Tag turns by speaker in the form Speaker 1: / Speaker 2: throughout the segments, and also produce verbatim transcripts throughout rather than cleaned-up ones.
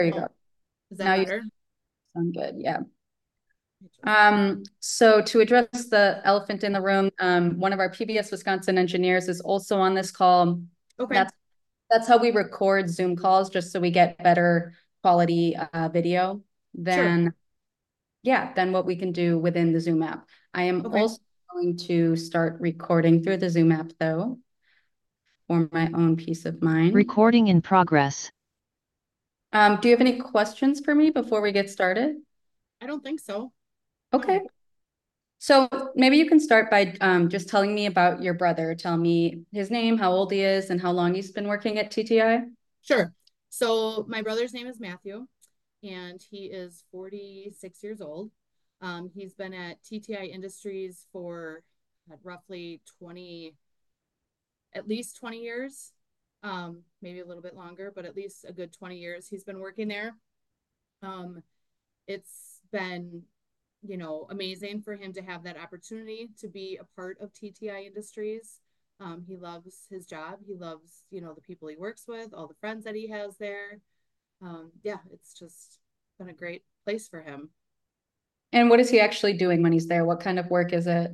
Speaker 1: you
Speaker 2: Oh,
Speaker 1: go.
Speaker 2: is that
Speaker 1: Now you
Speaker 2: better?
Speaker 1: sound good. Yeah.
Speaker 2: Just-
Speaker 1: Um, so to address the elephant in the room, um, one of our P B S Wisconsin engineers is also on this call.
Speaker 2: Okay,
Speaker 1: That's that's how we record Zoom calls, just so we get better quality uh, video
Speaker 2: sure.
Speaker 1: than yeah, than what we can do within the Zoom app. I am
Speaker 2: Okay.
Speaker 1: also going to start recording through the Zoom app though, for my own peace of mind.
Speaker 3: Recording in progress.
Speaker 1: Um, do you have any questions for me before we get started?
Speaker 2: I don't think so. Go
Speaker 1: Okay.
Speaker 2: ahead.
Speaker 1: So maybe you can start by um, just telling me about your brother. Tell me his name, how old he is, and how long he's been working at T T I.
Speaker 2: Sure. So my brother's name is Matthew, and he is forty-six years old. Um, he's been at T T I Industries for uh, roughly twenty, at least twenty years, um, maybe a little bit longer, but at least a good twenty years he's been working there. Um, it's been, you know, amazing for him to have that opportunity to be a part of T T I Industries. Um, he loves his job. He loves, you know, the people he works with, all the friends that he has there. Um, yeah, it's just been a great place for him.
Speaker 1: And what is he actually doing when he's there? What kind of work is it?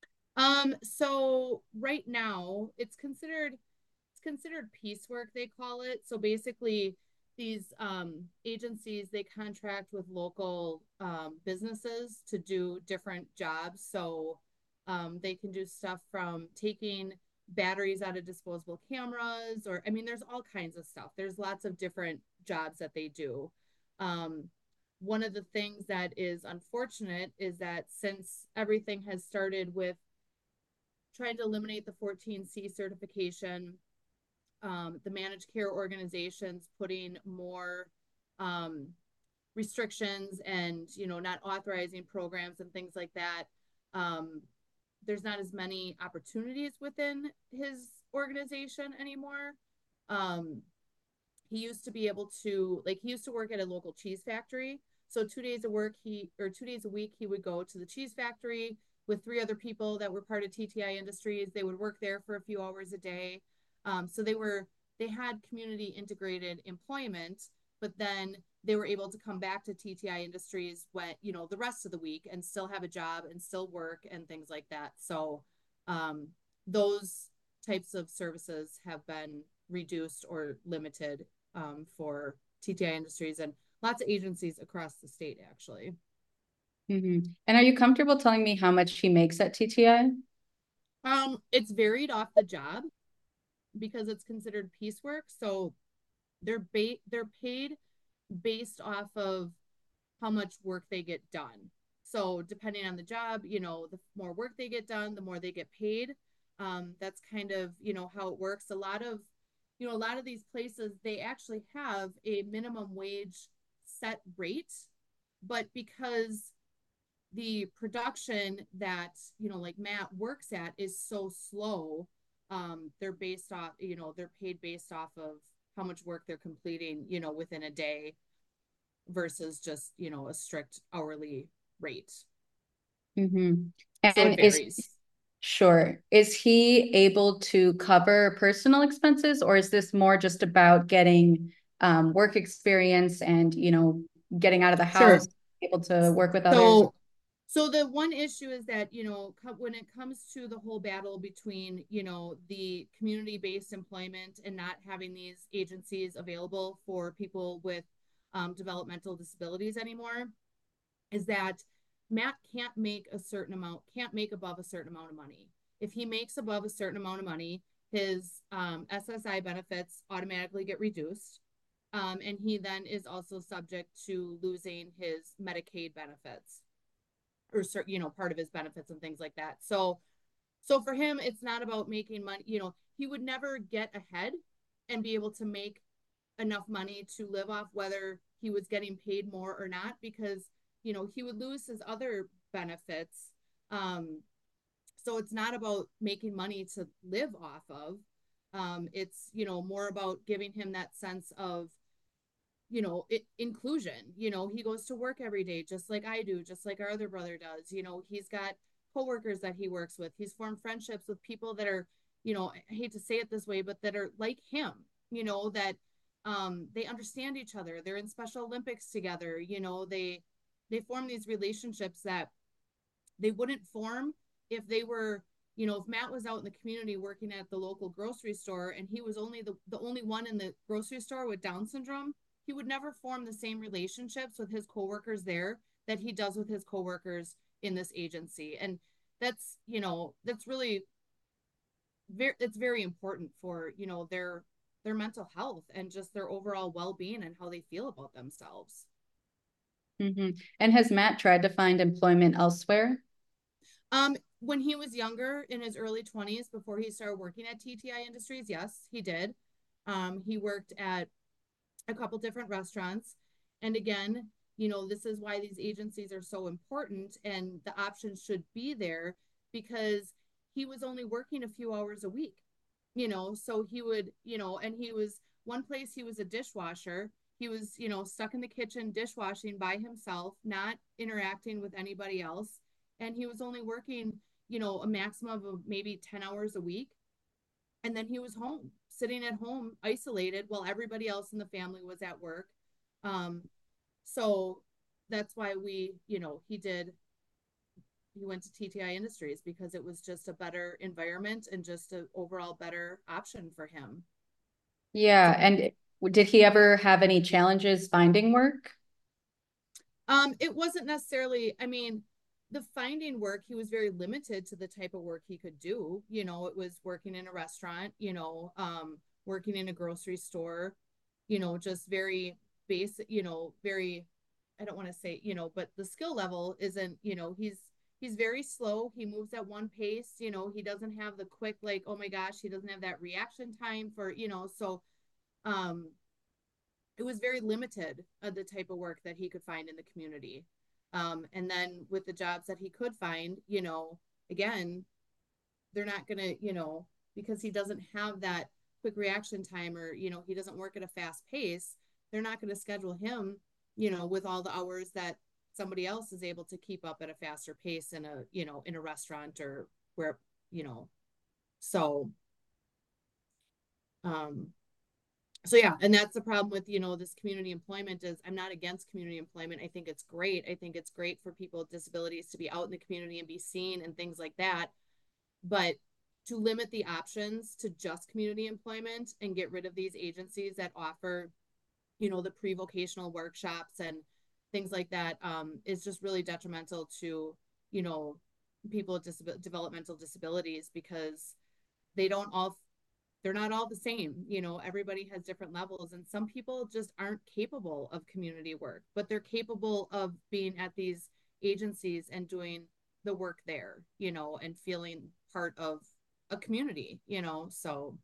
Speaker 2: Um, so right now it's considered it's considered piecework, they call it. So basically these um, agencies, they contract with local um, businesses to do different jobs. So um, they can do stuff from taking batteries out of disposable cameras, or I mean there's all kinds of stuff. There's lots of different jobs that they do. um, One of the things that is unfortunate is that since everything has started with trying to eliminate the fourteen C certification, um, the managed care organizations putting more um, restrictions and, you know, not authorizing programs and things like that. Um, there's not as many opportunities within his organization anymore. Um, he used to be able to, like, he used to work at a local cheese factory. So two days a work, he or two days a week, he would go to the cheese factory with three other people that were part of T T I Industries. They would work there for a few hours a day. Um, so they were they had community integrated employment, but then they were able to come back to T T I Industries when, you know, the rest of the week and still have a job and still work and things like that. So um, those types of services have been reduced or limited um, for T T I Industries and lots of agencies across the state, actually.
Speaker 1: Mm-hmm. And are you comfortable telling me how much he makes at T T I?
Speaker 2: Um, it's varied off the job because it's considered piecework. So they're ba- they're paid based off of how much work they get done. So depending on the job, you know, the more work they get done, the more they get paid. Um, that's kind of, you know, how it works. A lot of, you know, a lot of these places, they actually have a minimum wage set rate, but because the production that, you know, like Matt works at is so slow, um, they're based off, you know, they're paid based off of how much work they're completing, you know, within a day versus just, you know, a strict hourly rate.
Speaker 1: Mm-hmm.
Speaker 2: So it
Speaker 1: And is
Speaker 2: varies.
Speaker 1: sure, is he able to cover personal expenses, or is this more just about getting um, work experience and, you know, getting out of the
Speaker 2: Sure.
Speaker 1: house, able to work with others?
Speaker 2: So so the one issue is that, you know, when it comes to the whole battle between, you know, the community-based employment and not having these agencies available for people with um, developmental disabilities anymore, is that Matt can't make a certain amount, can't make above a certain amount of money. If he makes above a certain amount of money, his um, S S I benefits automatically get reduced. Um, and he then is also subject to losing his Medicaid benefits, or you know, part of his benefits and things like that. So so for him, it's not about making money. You know, he would never get ahead and be able to make enough money to live off, whether he was getting paid more or not, because, you know, he would lose his other benefits. Um, so it's not about making money to live off of. Um, it's, you know, more about giving him that sense of, you know, it, inclusion. You know, he goes to work every day just like I do, just like our other brother does. You know, he's got coworkers that he works with. He's formed friendships with people that are, you know, I hate to say it this way, but that are like him, you know, that Um, they understand each other. They're in Special Olympics together. You know, they they form these relationships that they wouldn't form if they were, you know, if Matt was out in the community working at the local grocery store and he was only the, the only one in the grocery store with Down syndrome, he would never form the same relationships with his coworkers there that he does with his coworkers in this agency. And that's, you know, that's really very, it's very important for, you know, their their mental health and just their overall well-being and how they feel about themselves.
Speaker 1: Mm-hmm. And has Matt tried to find employment elsewhere?
Speaker 2: Um, when he was younger, in his early twenties, before he started working at T T I Industries, yes, he did. Um, he worked at a couple different restaurants. And again, you know, this is why these agencies are so important and the options should be there because he was only working a few hours a week, you know, so he would, you know, and he was one place he was a dishwasher. He was, you know, stuck in the kitchen dishwashing by himself, not interacting with anybody else. And he was only working, you know, a maximum of maybe ten hours a week. And then he was home, sitting at home, isolated while everybody else in the family was at work. Um, so that's why we, you know, he did, he went to T T I Industries because it was just a better environment and just an overall better option for him.
Speaker 1: Yeah. And did he ever have any challenges finding work?
Speaker 2: Um, it wasn't necessarily, I mean, the finding work, he was very limited to the type of work he could do. You know, it was working in a restaurant, you know, um, working in a grocery store, you know, just very basic, you know, very, I don't want to say, you know, but the skill level isn't, you know, he's, he's very slow. He moves at one pace, you know, he doesn't have the quick, like, oh my gosh, he doesn't have that reaction time for, you know, so, um, it was very limited uh, the type of work that he could find in the community. Um, and then with the jobs that he could find, you know, again, they're not going to, you know, because he doesn't have that quick reaction time or, you know, he doesn't work at a fast pace, they're not going to schedule him, you know, with all the hours that somebody else is able to keep up at a faster pace in a, you know, in a restaurant or where, you know, so, um, so yeah, and that's the problem with, you know, this community employment is I'm not against community employment. I think it's great. I think it's great for people with disabilities to be out in the community and be seen and things like that. But to limit the options to just community employment and get rid of these agencies that offer, you know, the pre-vocational workshops and things like that um, is just really detrimental to, you know, people with disab- developmental disabilities because they don't all they're not all the same. You know, everybody has different levels, and some people just aren't capable of community work, but they're capable of being at these agencies and doing the work there, you know, and feeling part of a community, you know. So,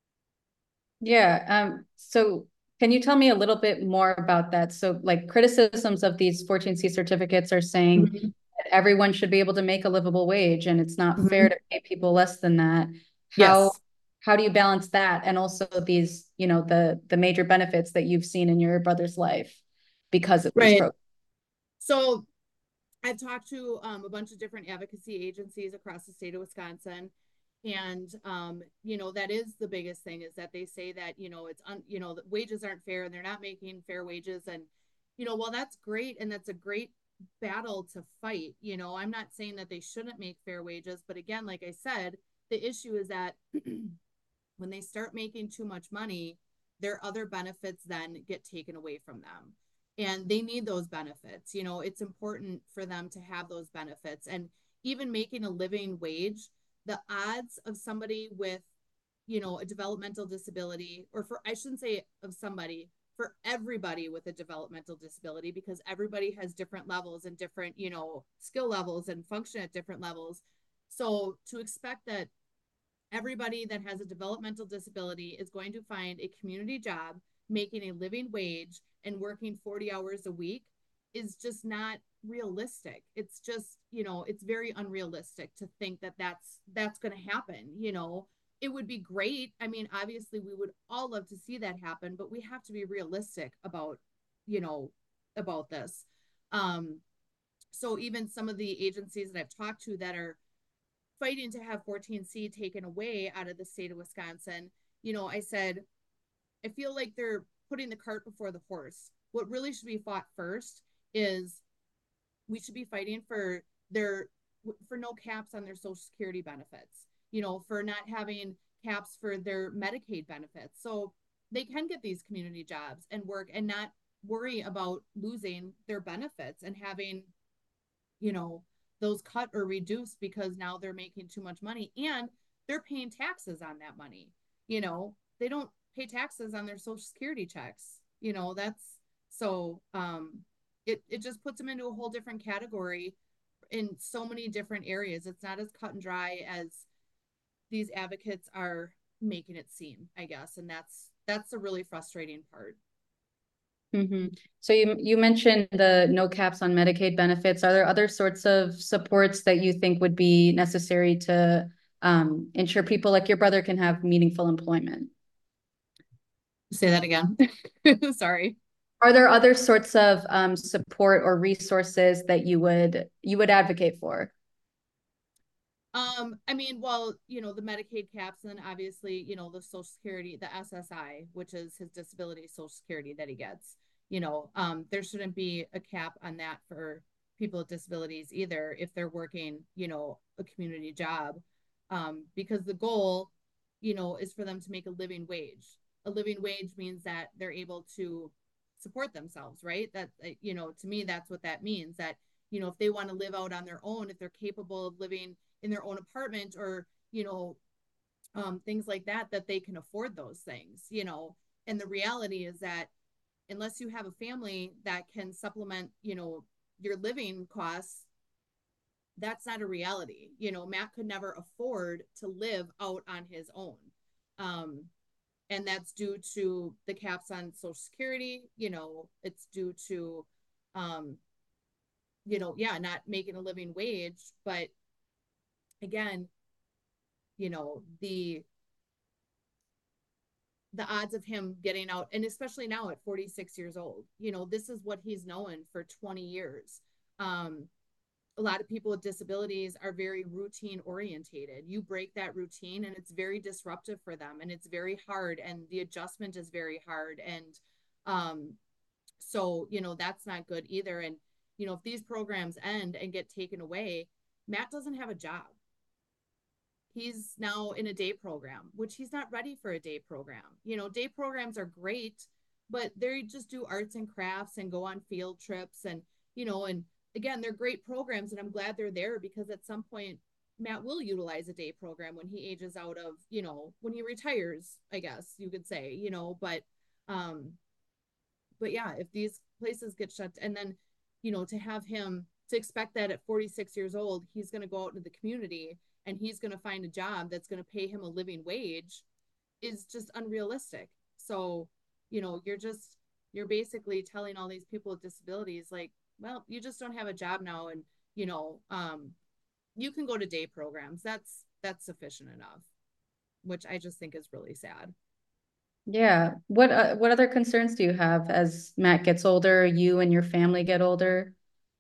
Speaker 1: Yeah. Um, so can you tell me a little bit more about that? So like criticisms of these fourteen C certificates are saying
Speaker 2: mm-hmm.
Speaker 1: that everyone should be able to make a livable wage and it's not
Speaker 2: Mm-hmm.
Speaker 1: fair to pay people less than that. How
Speaker 2: Yes.
Speaker 1: how do you balance that and also these, you know, the the major benefits that you've seen in your brother's life because of these
Speaker 2: Right.
Speaker 1: programs?
Speaker 2: So I've talked to um, a bunch of different advocacy agencies across the state of Wisconsin. And, um, you know, that is the biggest thing is that they say that, you know, it's, un, you know, the wages aren't fair and they're not making fair wages. And, you know, while that's great and that's a great battle to fight, you know, I'm not saying that they shouldn't make fair wages. But again, like I said, the issue is that when they start making too much money, their other benefits then get taken away from them. And they need those benefits. You know, it's important for them to have those benefits. And even making a living wage, the odds of somebody with, you know, a developmental disability, or for, I shouldn't say of somebody, for everybody with a developmental disability, because everybody has different levels and different, you know, skill levels and function at different levels. So to expect that everybody that has a developmental disability is going to find a community job making a living wage and working forty hours a week is just not realistic. It's just, you know, it's very unrealistic to think that that's that's going to happen, you know. It would be great. I mean, obviously we would all love to see that happen, but we have to be realistic about, you know, about this. Um so even some of the agencies that I've talked to that are fighting to have fourteen C taken away out of the state of Wisconsin, you know, I said, I feel like they're putting the cart before the horse. What really should be fought first is we should be fighting for their for no caps on their social security benefits, you know, for not having caps for their Medicaid benefits. So they can get these community jobs and work and not worry about losing their benefits and having, you know, those cut or reduced because now they're making too much money and they're paying taxes on that money. You know, they don't pay taxes on their social security checks. You know, that's so um it it just puts them into a whole different category in so many different areas. It's not as cut and dry as these advocates are making it seem, I guess. And that's that's the really frustrating part.
Speaker 1: Mm-hmm. So you you mentioned the no caps on Medicaid benefits. Are there other sorts of supports that you think would be necessary to um, ensure people like your brother can have meaningful employment?
Speaker 2: Say that again. Sorry.
Speaker 1: Are there other sorts of um, support or resources that you would you would advocate for?
Speaker 2: Um, I mean, well, you know, the Medicaid caps, and then obviously, you know, the Social Security, the S S I, which is his disability Social Security that he gets. You know, um, there shouldn't be a cap on that for people with disabilities either if they're working, you know, a community job. Um, because the goal, you know, is for them to make a living wage. A living wage means that they're able to support themselves, right? That, you know, to me, that's what that means. That, you know, if they want to live out on their own, if they're capable of living in their own apartment or, you know, um, things like that, that they can afford those things, you know. And the reality is that unless you have a family that can supplement, you know, your living costs, that's not a reality. You know, Matt could never afford to live out on his own. Um, and that's due to the caps on Social Security. You know, it's due to, um, you know, yeah, not making a living wage. But again, you know, the the odds of him getting out, and especially now at forty-six years old, you know, this is what he's known for twenty years. Um, a lot of people with disabilities are very routine orientated. You break that routine and it's very disruptive for them and it's very hard and the adjustment is very hard. And um, so, you know, that's not good either. And, you know, if these programs end and get taken away, Matt doesn't have a job. He's now in a day program, which he's not ready for a day program. You know, day programs are great, but they just do arts and crafts and go on field trips and, you know, and again, they're great programs and I'm glad they're there because at some point Matt will utilize a day program when he ages out of, you know, when he retires, I guess you could say, you know, but um but yeah, if these places get shut and then, you know, to have him to expect that at forty-six years old, he's going to go out into the community and he's going to find a job that's going to pay him a living wage is just unrealistic. So, you know, you're just, you're basically telling all these people with disabilities, like, well, you just don't have a job now. And, you know, um, you can go to day programs. That's, that's sufficient enough, which I just think is really sad.
Speaker 1: Yeah. What uh, what other concerns do you have as Matt gets older, you and your family get older?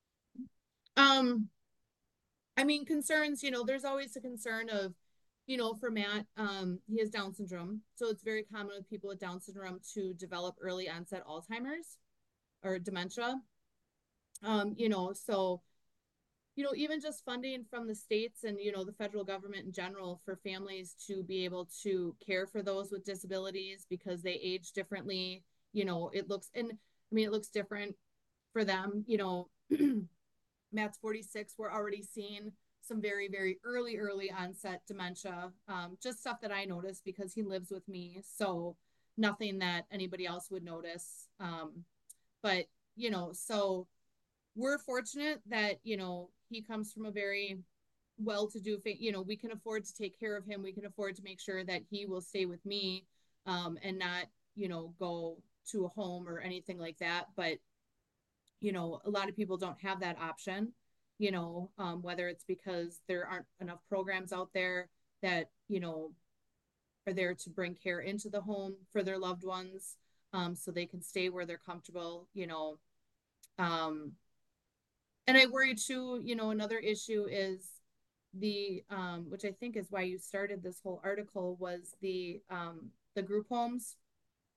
Speaker 2: Um, I mean, concerns, you know, there's always a concern of, you know, for Matt, um, he has Down syndrome. So it's very common with people with Down syndrome to develop early onset Alzheimer's or dementia. Um, you know, so, you know, even just funding from the states and, you know, the federal government in general for families to be able to care for those with disabilities because they age differently, you know, it looks, and I mean, it looks different for them, you know, Matt's forty-six. We're already seeing some very, very early, early onset dementia. Um, just stuff that I noticed because he lives with me. So nothing that anybody else would notice. Um, but, you know, so we're fortunate that, you know, he comes from a very well-to-do, you know, we can afford to take care of him. We can afford to make sure that he will stay with me um, and not, you know, go to a home or anything like that. But you know, a lot of people don't have that option, you know, um, whether it's because there aren't enough programs out there that, you know, are there to bring care into the home for their loved ones um, so they can stay where they're comfortable, you know. Um, and I worry too, you know, another issue is the, um, which I think is why you started this whole article, was the, um, the group homes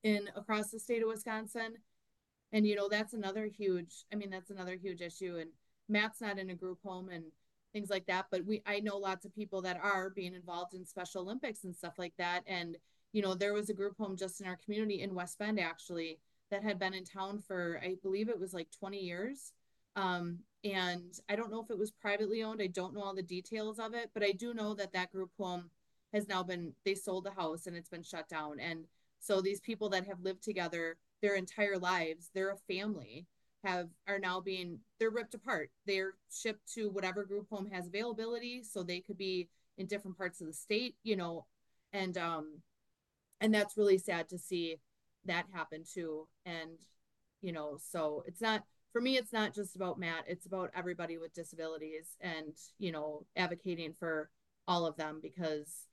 Speaker 2: in across the state of Wisconsin. And, you know, that's another huge, I mean, that's another huge issue. And Matt's not in a group home and things like that. But we, I know lots of people that are being involved in Special Olympics and stuff like that. And, you know, there was a group home just in our community in West Bend, actually, that had been in town for, I believe it was like twenty years. Um, and I don't know if it was privately owned. I don't know all the details of it, but I do know that that group home has now been, they sold the house and it's been shut down. And so these people that have lived together their entire lives, they're a family, have are now being, they're ripped apart. They're shipped to whatever group home has availability, so they could be in different parts of the state, you know, and um and that's really sad to see that happen too. And you know, so it's not, for me, it's not just about Matt, it's about everybody with disabilities, and you know, advocating for all of them, because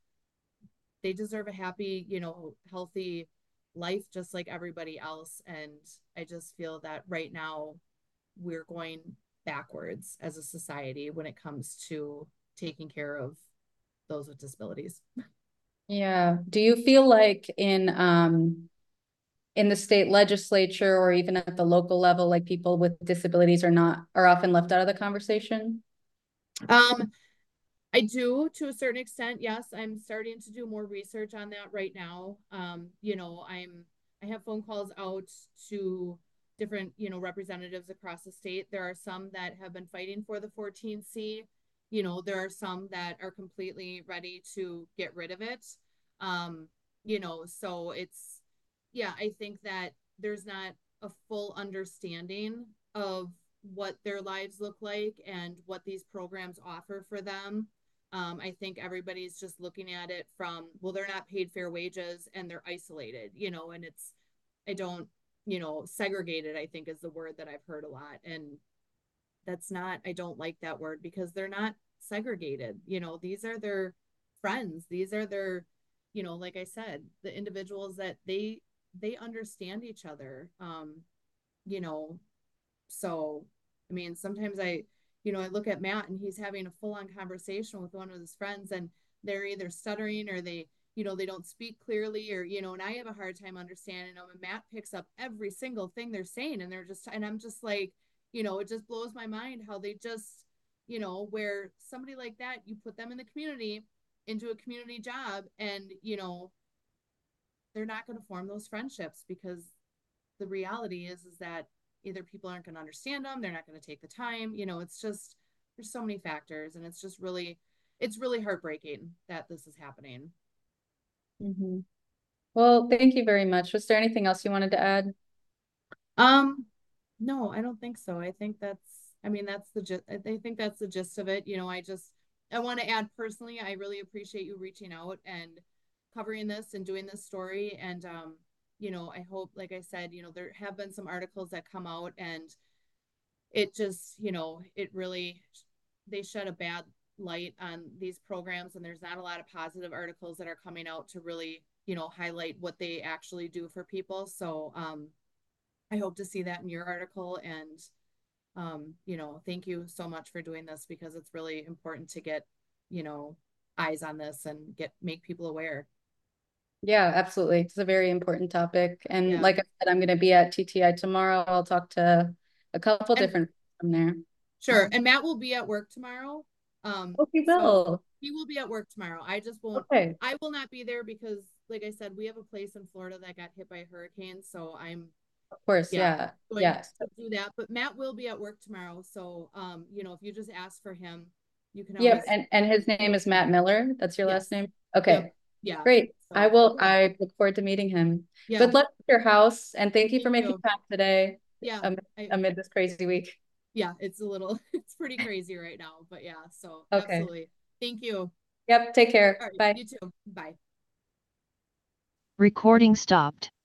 Speaker 2: they deserve a happy, you know, healthy life just like everybody else. And I just feel that right now we're going backwards as a society when it comes to taking care of those with disabilities.
Speaker 1: Yeah. Do you feel like in um in the state legislature or even at the local level, like people with disabilities are not are often left out of the conversation?
Speaker 2: Um, I do, to a certain extent. Yes, I'm starting to do more research on that right now. Um, you know, I'm I have phone calls out to different, you know, representatives across the state. There are some that have been fighting for the fourteen C. You know, there are some that are completely ready to get rid of it. Um, you know, so it's, yeah, I think that there's not a full understanding of what their lives look like and what these programs offer for them. um, I think everybody's just looking at it from, well, they're not paid fair wages and they're isolated, you know, and it's, I don't, you know, segregated, I think is the word that I've heard a lot. And that's not, I don't like that word, because they're not segregated. You know, these are their friends. These are their, you know, like I said, the individuals that they, they understand each other. Um, you know, so, I mean, sometimes I, you know, I look at Matt and he's having a full on conversation with one of his friends, and they're either stuttering or they, you know, they don't speak clearly, or, you know, and I have a hard time understanding them. And Matt picks up every single thing they're saying. And they're just, and I'm just like, you know, it just blows my mind how they just, you know, where somebody like that, you put them in the community into a community job, and, you know, they're not going to form those friendships, because the reality is is that either people aren't going to understand them, they're not going to take the time, you know, it's just, there's so many factors, and it's just really, it's really heartbreaking that this is happening.
Speaker 1: Mm-hmm. Well, thank you very much. Was there anything else you wanted to add?
Speaker 2: Um no, I don't think so. I think that's, I mean, that's the gist, I think that's the gist of it. You know, I just, I want to add personally, I really appreciate you reaching out and covering this and doing this story. And um you know, I hope, like I said, you know, there have been some articles that come out, and it just, you know, it really, they shed a bad light on these programs, and there's not a lot of positive articles that are coming out to really, you know, highlight what they actually do for people. So um I hope to see that in your article. And um you know, thank you so much for doing this, because it's really important to get, you know, eyes on this and get, make people aware.
Speaker 1: Yeah, absolutely. It's a very important topic. And
Speaker 2: Yeah.
Speaker 1: like I said, I'm going to be at T T I tomorrow. I'll talk to a couple
Speaker 2: And
Speaker 1: different from there.
Speaker 2: sure. And Matt will be at work tomorrow. Um,
Speaker 1: Oh, he
Speaker 2: so
Speaker 1: will.
Speaker 2: he will be at work tomorrow. I just won't,
Speaker 1: Okay.
Speaker 2: I will not be there because, like I said, we have a place in Florida that got hit by a hurricane. So I'm,
Speaker 1: Of course.
Speaker 2: yeah,
Speaker 1: Yeah.
Speaker 2: going
Speaker 1: Yes.
Speaker 2: to do that. But Matt will be at work tomorrow. So, um, you know, if you just ask for him, you can
Speaker 1: Yep.
Speaker 2: always,
Speaker 1: And and his name is Matt Miller. That's your
Speaker 2: yes.
Speaker 1: last name?
Speaker 2: Yep.
Speaker 1: Okay.
Speaker 2: Yeah.
Speaker 1: Great. I
Speaker 2: So,
Speaker 1: will,
Speaker 2: yeah.
Speaker 1: I look forward to meeting him.
Speaker 2: Yeah.
Speaker 1: Good luck with your house, and thank you for
Speaker 2: Thank
Speaker 1: making
Speaker 2: you.
Speaker 1: time today
Speaker 2: Yeah.
Speaker 1: amid,
Speaker 2: I,
Speaker 1: amid this crazy week.
Speaker 2: yeah, it's a little, it's pretty crazy right now, but yeah. So
Speaker 1: Okay.
Speaker 2: absolutely. Thank you.
Speaker 1: Yep. Take care.
Speaker 2: All right.
Speaker 1: Bye.
Speaker 2: You too. Bye.
Speaker 3: Recording stopped.